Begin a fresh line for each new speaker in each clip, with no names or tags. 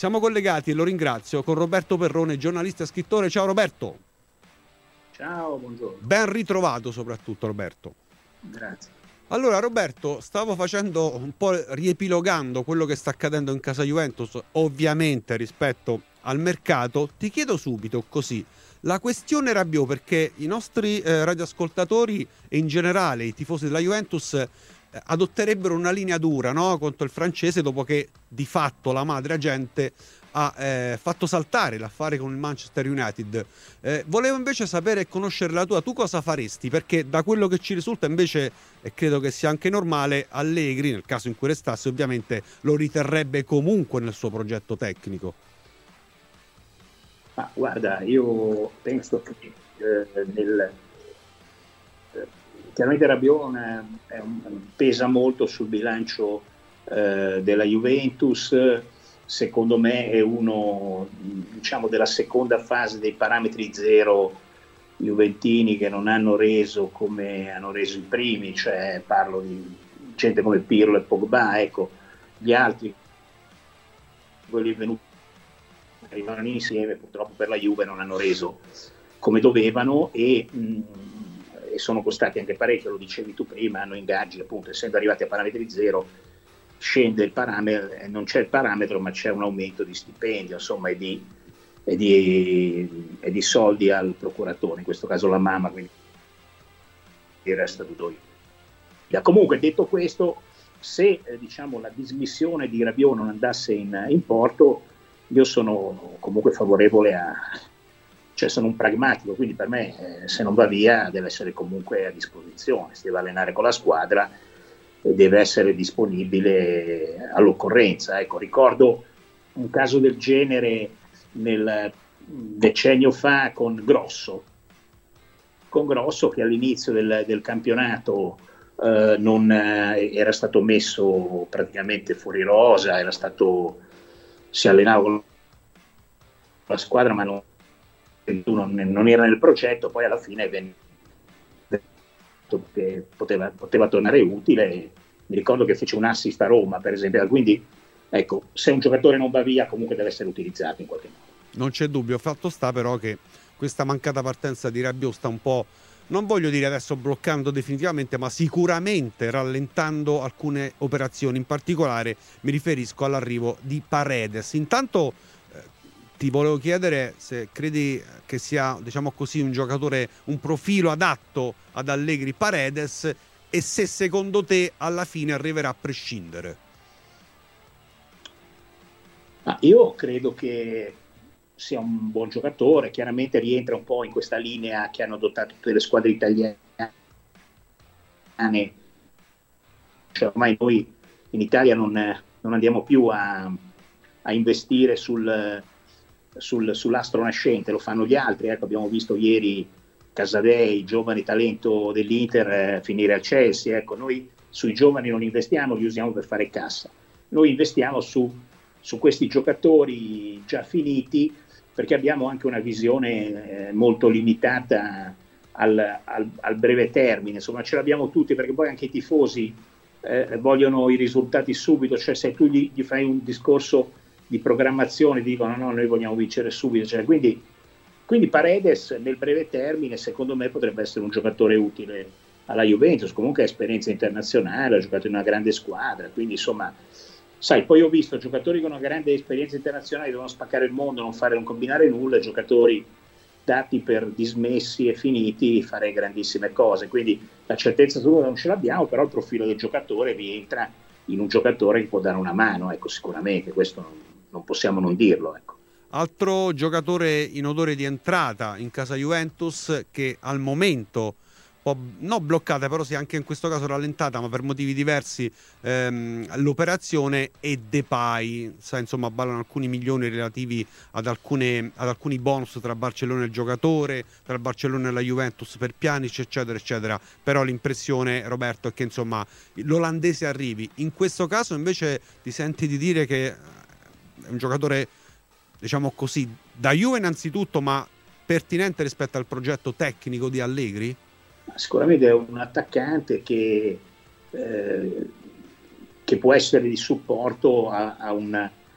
Siamo collegati, e lo ringrazio, con Roberto Perrone, giornalista e scrittore. Ciao Roberto.
Ciao, buongiorno.
Ben ritrovato soprattutto, Roberto.
Grazie.
Allora Roberto, stavo facendo un po' riepilogando quello che sta accadendo in casa Juventus, ovviamente rispetto al mercato. Ti chiedo subito così, la questione Rabiot, perché i nostri radioascoltatori e in generale i tifosi della Juventus adotterebbero una linea dura, no? Contro il francese, dopo che di fatto la madre agente ha fatto saltare l'affare con il Manchester United. Volevo invece sapere e conoscere la tua. Tu cosa faresti? Perché da quello che ci risulta invece, e credo che sia anche normale, Allegri, nel caso in cui restasse, ovviamente lo riterrebbe comunque nel suo progetto tecnico.
Ma guarda, io penso che chiaramente Rabiot pesa molto sul bilancio della Juventus. Secondo me è uno, diciamo, della seconda fase dei parametri zero juventini, che non hanno reso come hanno reso i primi, cioè parlo di gente come Pirlo e Pogba. Ecco, gli altri, quelli venuti, arrivano insieme, purtroppo per la Juve non hanno reso come dovevano e sono costati anche parecchio, lo dicevi tu prima, hanno ingaggi, appunto, essendo arrivati a parametri zero, scende il parametro, non c'è il parametro, ma c'è un aumento di stipendio, insomma, e di soldi al procuratore, in questo caso la mamma, quindi resta tutto io. Comunque, detto questo, se diciamo la dismissione di Rabiot non andasse in porto, io sono comunque favorevole cioè sono un pragmatico, quindi per me se non va via deve essere comunque a disposizione, si deve allenare con la squadra e deve essere disponibile all'occorrenza. Ecco, ricordo un caso del genere nel decennio fa con Grosso che all'inizio del campionato non era stato messo praticamente fuori rosa, si allenava con la squadra ma non era nel progetto, poi alla fine venne che poteva tornare utile. Mi ricordo che fece un assist a Roma, per esempio. Quindi ecco, se un giocatore non va via comunque deve essere utilizzato in qualche modo.
Non c'è dubbio, fatto sta però che questa mancata partenza di Rabiot sta un po', non voglio dire adesso bloccando definitivamente, ma sicuramente rallentando alcune operazioni. In particolare mi riferisco all'arrivo di Paredes. Intanto ti volevo chiedere se credi che sia, diciamo così, un giocatore, un profilo adatto ad Allegri, Paredes, e se secondo te alla fine arriverà a prescindere.
Io credo che sia un buon giocatore, chiaramente rientra un po' in questa linea che hanno adottato tutte le squadre italiane. Cioè, ormai noi in Italia non andiamo più a investire sull'astro nascente, lo fanno gli altri. Ecco, abbiamo visto ieri Casadei, giovane talento dell'Inter, finire al Chelsea. Ecco, noi sui giovani non investiamo, li usiamo per fare cassa. Noi investiamo su questi giocatori già finiti, perché abbiamo anche una visione molto limitata al breve termine. Insomma, ce l'abbiamo tutti, perché poi anche i tifosi vogliono i risultati subito. Cioè, se tu gli fai un discorso di programmazione, dicono no, noi vogliamo vincere subito. Cioè, quindi Paredes nel breve termine secondo me potrebbe essere un giocatore utile alla Juventus. Comunque ha esperienza internazionale, ha giocato in una grande squadra, quindi insomma, sai, poi ho visto giocatori con una grande esperienza internazionale che devono spaccare il mondo, non combinare nulla, giocatori dati per dismessi e finiti fare grandissime cose. Quindi la certezza non ce l'abbiamo, però il profilo del giocatore rientra in un giocatore che può dare una mano, ecco, sicuramente, questo non possiamo non dirlo, ecco.
Altro giocatore in odore di entrata in casa Juventus, che al momento non bloccata, però sì, anche in questo caso rallentata, ma per motivi diversi, l'operazione è Depay. Insomma, ballano alcuni milioni relativi ad alcuni bonus tra Barcellona e il giocatore, tra il Barcellona e la Juventus per Pjanic, eccetera eccetera. Però l'impressione, Roberto, è che insomma l'olandese arrivi. In questo caso invece ti senti di dire che è un giocatore, diciamo così, da Juve innanzitutto, ma pertinente rispetto al progetto tecnico di Allegri?
Sicuramente è un attaccante che può essere di supporto a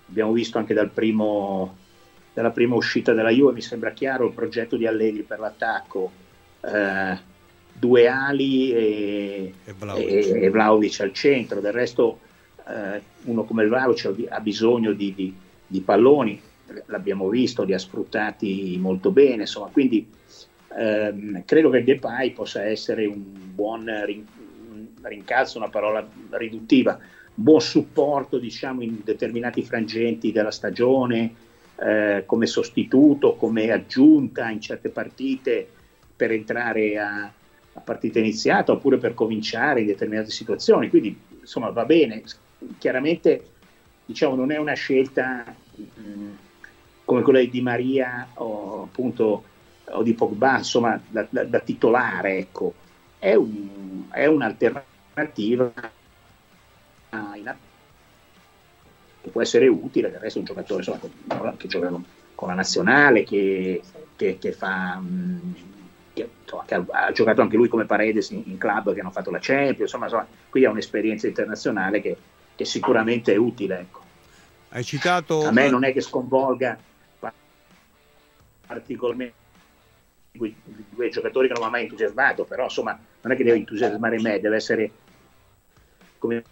abbiamo visto anche dalla prima uscita della Juve, mi sembra chiaro il progetto di Allegri per l'attacco, due ali e Vlahovic al centro. Del resto uno come Vlahovic ha bisogno di palloni, l'abbiamo visto, li ha sfruttati molto bene, insomma, quindi credo che Depay possa essere un buon rincalzo, una parola riduttiva, buon supporto, diciamo, in determinati frangenti della stagione, come sostituto, come aggiunta in certe partite per entrare a partita iniziata oppure per cominciare in determinate situazioni. Quindi insomma va bene. Chiaramente, diciamo, non è una scelta come quella di Di Maria o appunto o di Pogba, insomma, da titolare, ecco. È un'alternativa che può essere utile. Del resto è un giocatore, insomma, che gioca con la nazionale, che fa che ha giocato anche lui come Paredes in club che hanno fatto la Champions, insomma qui ha un'esperienza internazionale che sicuramente è utile, ecco.
Hai citato...
A me non è che sconvolga particolarmente quei giocatori che non mi ha mai entusiasmato, però insomma non è che deve entusiasmare me, deve essere come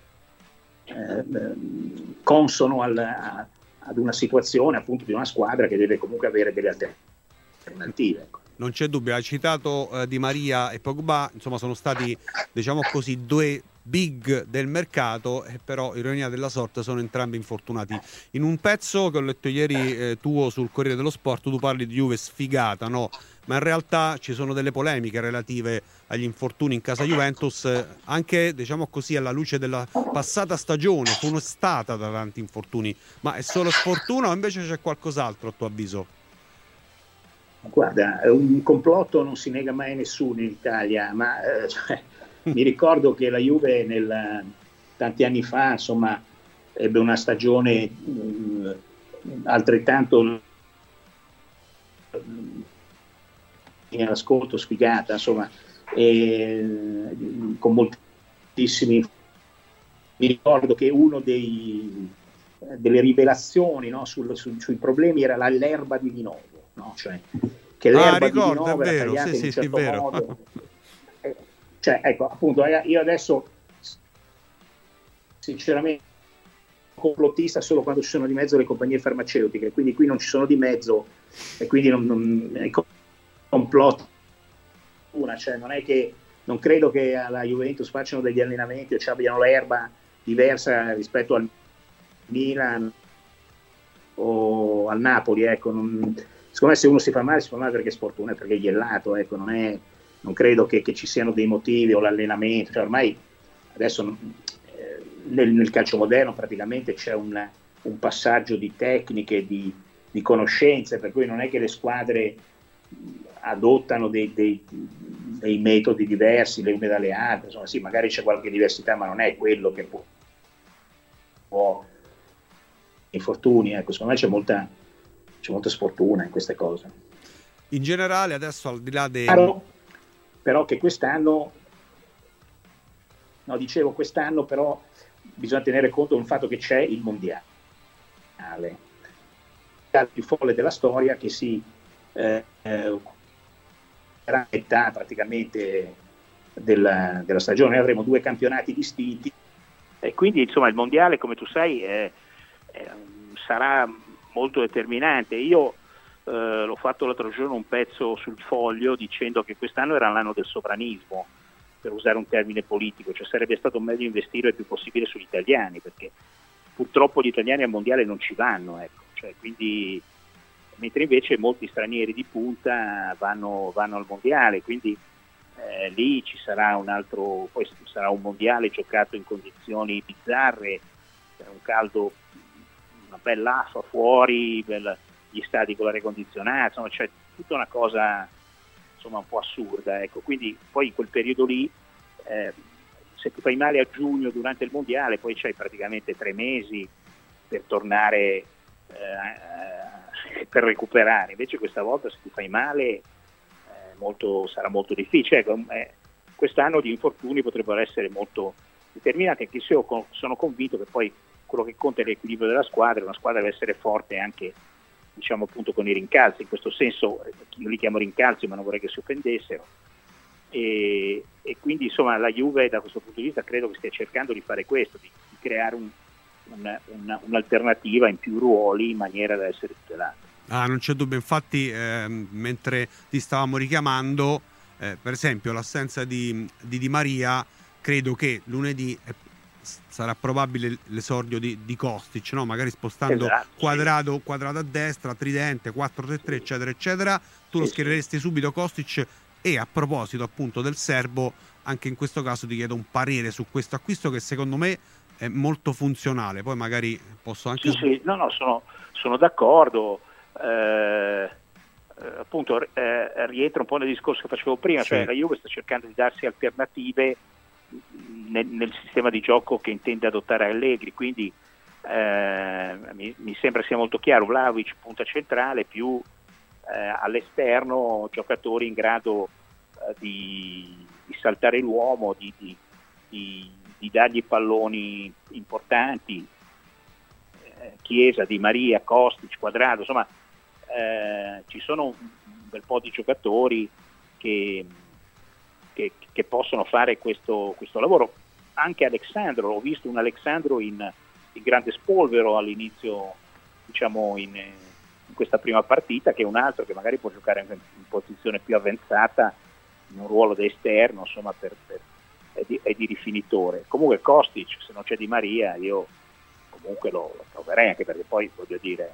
consono ad una situazione, appunto, di una squadra che deve comunque avere delle alternative, ecco.
Non c'è dubbio, hai citato Di Maria e Pogba, insomma sono stati, diciamo così, due big del mercato, però ironia della sorte sono entrambi infortunati. In un pezzo che ho letto ieri tuo sul Corriere dello Sport, tu parli di Juve sfigata, no? Ma in realtà ci sono delle polemiche relative agli infortuni in casa Juventus, anche, diciamo così, alla luce della passata stagione. Fu stata da tanti infortuni, ma è solo sfortuna o invece c'è qualcos'altro a tuo avviso?
Guarda, un complotto non si nega mai a nessuno in Italia, ma mi ricordo che la Juve tanti anni fa, insomma, ebbe una stagione altrettanto in ascolto sfigata, insomma, con moltissimi. Mi ricordo che uno delle rivelazioni, no, sui problemi era l'erba di Vinovo, no? Cioè, che l'erba di Vinovo era tagliata in un certo modo. Cioè, ecco, appunto, io adesso sinceramente complottista solo quando ci sono di mezzo le compagnie farmaceutiche, quindi qui non ci sono di mezzo e quindi non complotto, cioè non è che non credo che alla Juventus facciano degli allenamenti o ci abbiano l'erba diversa rispetto al Milan o al Napoli, ecco. Secondo me se uno si fa male perché è sfortuna, perché è ghiallato, ecco. Non credo che ci siano dei motivi o l'allenamento, cioè ormai adesso nel calcio moderno praticamente c'è un passaggio di tecniche, di conoscenze, per cui non è che le squadre adottano dei metodi diversi le une dalle altre, insomma sì, magari c'è qualche diversità, ma non è quello che può infortuni, ecco. Secondo me c'è molta sfortuna in queste cose.
In generale adesso, al di là dei...
Però che quest'anno però bisogna tenere conto del fatto che c'è il mondiale, il più folle della storia, che si era a metà praticamente della stagione. Noi avremo 2 campionati distinti e quindi insomma il mondiale, come tu sai, sarà molto determinante. Io l'ho fatto l'altro giorno un pezzo sul Foglio dicendo che quest'anno era l'anno del sovranismo, per usare un termine politico, cioè sarebbe stato meglio investire il più possibile sugli italiani, perché purtroppo gli italiani al mondiale non ci vanno, ecco. Cioè, quindi, mentre invece molti stranieri di punta vanno al mondiale, quindi lì ci sarà poi sarà un mondiale giocato in condizioni bizzarre, un caldo, una bella affa fuori, gli stadi con l'aria condizionata, insomma c'è tutta una cosa insomma un po' assurda, ecco. Quindi poi in quel periodo lì se ti fai male a giugno durante il mondiale poi c'hai praticamente 3 mesi per tornare, per recuperare. Invece questa volta se ti fai male sarà molto difficile, ecco. Quest'anno gli infortuni potrebbero essere molto determinanti, anche se io sono convinto che poi quello che conta è l'equilibrio della squadra. Una squadra deve essere forte anche, diciamo, appunto con i rincalzi. In questo senso io li chiamo rincalzi, ma non vorrei che si offendessero, e quindi insomma la Juve da questo punto di vista credo che stia cercando di fare questo, di creare un'alternativa in più ruoli in maniera da essere tutelata.
Non c'è dubbio, infatti mentre ti stavamo richiamando, per esempio l'assenza di Di Maria, credo che lunedì sarà probabile l'esordio di Kostic, no? Magari spostando quadrato a destra, tridente, 4-3-3, eccetera eccetera. Tu lo schiereresti subito Kostic. E a proposito appunto del serbo, anche in questo caso ti chiedo un parere su questo acquisto che secondo me è molto funzionale. Poi magari posso anche...
sono d'accordo. Appunto rientra un po' nel discorso che facevo prima, cioè la Juve sta cercando di darsi alternative nel sistema di gioco che intende adottare Allegri, quindi mi sembra sia molto chiaro: Vlahovic punta centrale, più all'esterno giocatori in grado di saltare l'uomo, di dargli palloni importanti, Chiesa, Di Maria, Kostic, Quadrado, insomma ci sono un bel po' di giocatori che possono fare questo lavoro. Anche Alexandro, ho visto un Alexandro in grande spolvero all'inizio, diciamo in questa prima partita, che è un altro che magari può giocare in posizione più avanzata, in un ruolo da esterno, insomma è di rifinitore. Comunque Kostic, se non c'è Di Maria, io comunque lo proverei, anche perché poi voglio dire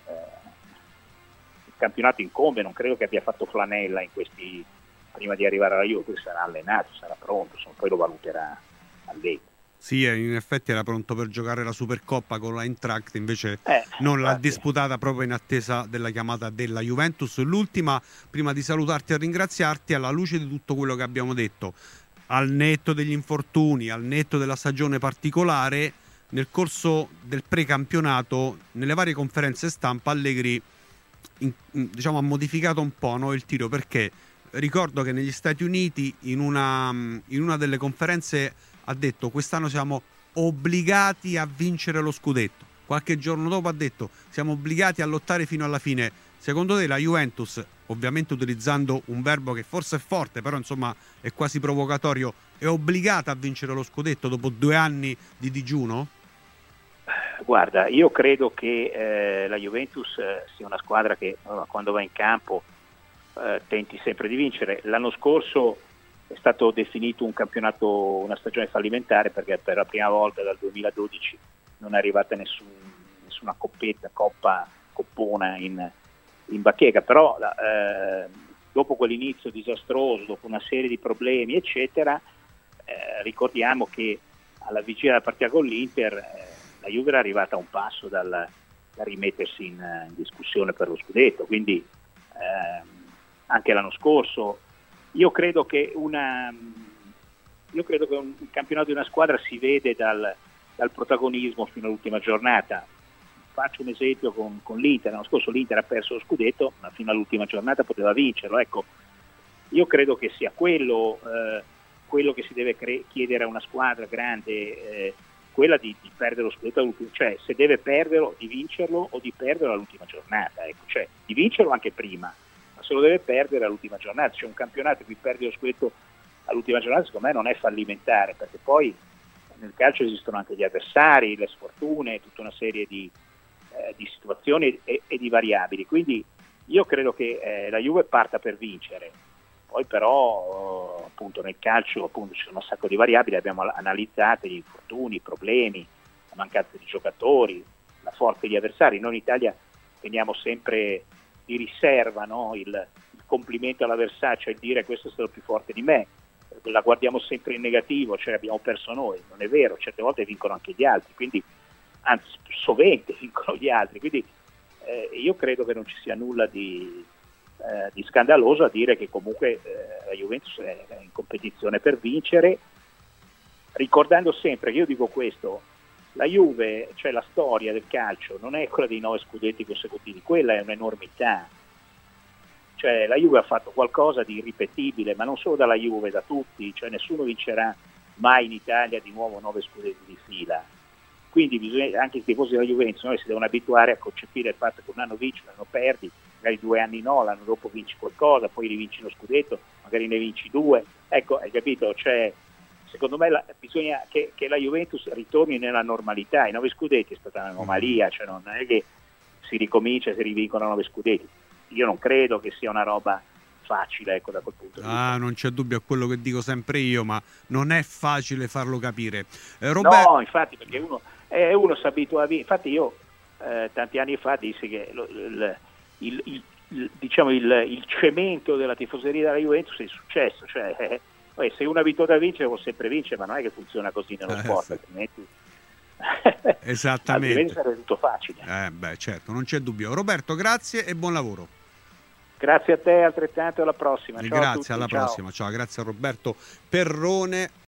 il campionato incombe, non credo che abbia fatto flanella in questi, prima di arrivare alla Juve, quindi sarà allenato, sarà pronto, insomma, poi lo valuterà Allegri.
Sì, in effetti era pronto per giocare la Supercoppa con l'Eintracht, invece non l'ha disputata proprio in attesa della chiamata della Juventus. L'ultima, prima di salutarti e ringraziarti, alla luce di tutto quello che abbiamo detto, al netto degli infortuni, al netto della stagione particolare, nel corso del precampionato, nelle varie conferenze stampa, Allegri diciamo, ha modificato un po', no, il tiro, perché ricordo che negli Stati Uniti in una delle conferenze ha detto: quest'anno siamo obbligati a vincere lo scudetto. Qualche giorno dopo ha detto: siamo obbligati a lottare fino alla fine. Secondo te la Juventus, ovviamente utilizzando un verbo che forse è forte, però insomma è quasi provocatorio, è obbligata a vincere lo scudetto dopo 2 anni di digiuno?
Guarda, io credo che la Juventus sia una squadra che quando va in campo tenti sempre di vincere. L'anno scorso è stato definito un campionato, una stagione fallimentare, perché per la prima volta dal 2012 non è arrivata nessuna coppona in bacheca, però dopo quell'inizio disastroso, dopo una serie di problemi eccetera, ricordiamo che alla vigilia della partita con l'Inter la Juve era arrivata a un passo da rimettersi in discussione per lo scudetto, quindi anche l'anno scorso io credo che un campionato di una squadra si vede dal protagonismo fino all'ultima giornata. Faccio un esempio con l'Inter. L'anno scorso l'Inter ha perso lo scudetto, ma fino all'ultima giornata poteva vincerlo. Ecco, io credo che sia quello che si deve chiedere a una squadra grande, quella di perdere lo scudetto all'ultimo, cioè se deve perderlo, di vincerlo o di perderlo all'ultima giornata, ecco, cioè di vincerlo anche prima, ma se lo deve perdere all'ultima giornata. C'è un campionato in cui perdi lo scudetto all'ultima giornata, secondo me non è fallimentare, perché poi nel calcio esistono anche gli avversari, le sfortune, tutta una serie di situazioni e di variabili, quindi io credo che la Juve parta per vincere. Poi però appunto nel calcio appunto ci sono un sacco di variabili, abbiamo analizzato gli infortuni, i problemi, la mancanza di giocatori, la forza degli avversari. Noi in Italia teniamo sempre di riserva, no? il complimento all'avversario, cioè il dire questo è stato più forte di me, la guardiamo sempre in negativo, cioè abbiamo perso noi. Non è vero, certe volte vincono anche gli altri, quindi anzi sovente vincono gli altri, quindi io credo che non ci sia nulla di scandaloso a dire che comunque la Juventus è in competizione per vincere, ricordando sempre che io dico questo: la Juve, cioè la storia del calcio, non è quella dei 9 scudetti consecutivi, quella è un'enormità, cioè la Juve ha fatto qualcosa di irripetibile, ma non solo dalla Juve, da tutti, cioè nessuno vincerà mai in Italia di nuovo 9 scudetti di fila, quindi bisogna, anche i tifosi della Juventus si devono abituare a concepire il fatto che un anno vinci, un anno perdi, magari 2 anni no, l'anno dopo vinci qualcosa, poi rivinci lo scudetto, magari ne vinci 2, ecco, hai capito? Cioè, secondo me bisogna che la Juventus ritorni nella normalità. I 9 scudetti è stata un'anomalia, cioè non è che si ricomincia e si rivincono 9 scudetti. Io non credo che sia una roba facile, ecco, da quel punto di vista.
Non c'è dubbio, è quello che dico sempre io, ma non è facile farlo capire.
No, infatti, perché uno si abitua a vincere. Infatti io tanti anni fa dissi che il cemento della tifoseria della Juventus è il successo, cioè se uno è abituato a vincere può sempre vincere, ma non è che funziona così nello sport,
sì.
altrimenti
Esattamente.
altrimenti sarebbe tutto facile.
Certo, non c'è dubbio. Roberto, grazie e buon lavoro.
Grazie a te, altrettanto, alla prossima. Ciao
Grazie,
a tutti,
alla
ciao.
prossima. Ciao, grazie a Roberto Perrone.